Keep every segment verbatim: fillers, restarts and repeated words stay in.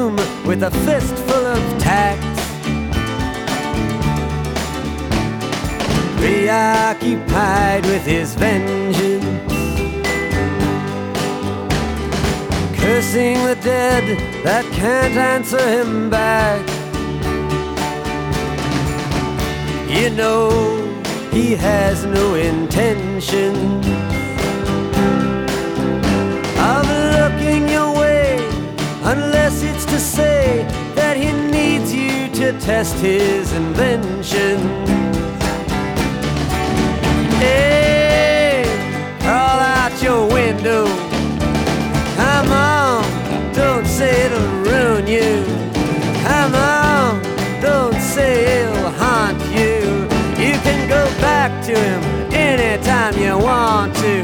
room with a fistful of tacks. Preoccupied with his vengeance, cursing the dead that can't answer him back. You know he has no intention of looking your way, unless it's to say that he needs you to test his invention. Hey, crawl out your window. Come on, don't say it'll ruin you. Come on, don't say it'll haunt you. You can go back to him anytime you want to.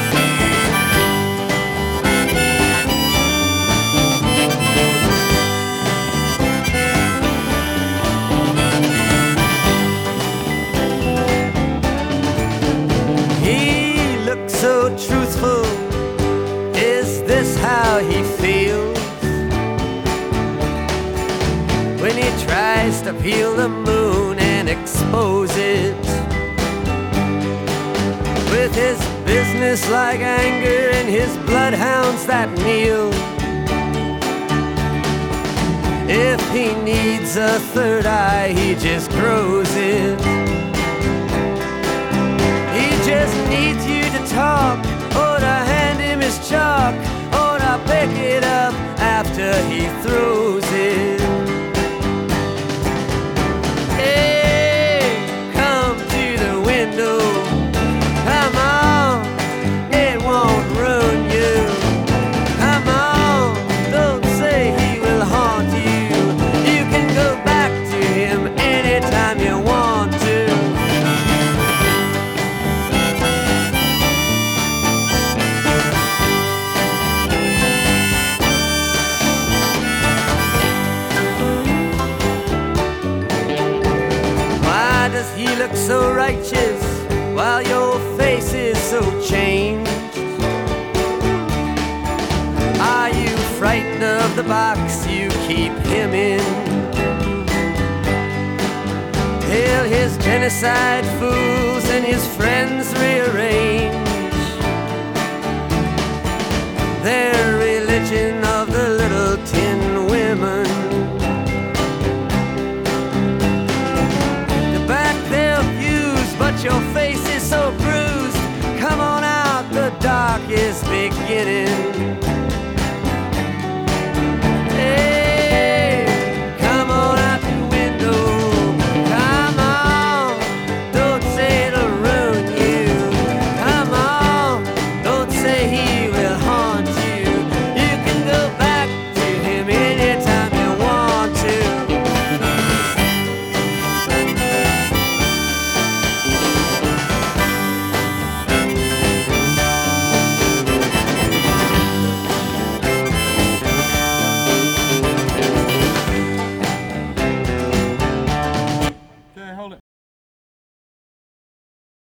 So truthful, is this how he feels? When he tries to peel the moon and expose it with his business-like anger and his bloodhounds that kneel. If he needs a third eye, he just grows it. He just needs you to talk, or to hand him his chalk, or to pick it up after he throws it. Hey, come to the window. Come on, it won't ruin you. Come on, don't say he will haunt you. You can go back to him anytime you want to. Does he look so righteous while your face is so changed? Are you frightened of the box you keep him in? Till his genocide fools and his friends rearrange their religion of the little tin women. But your face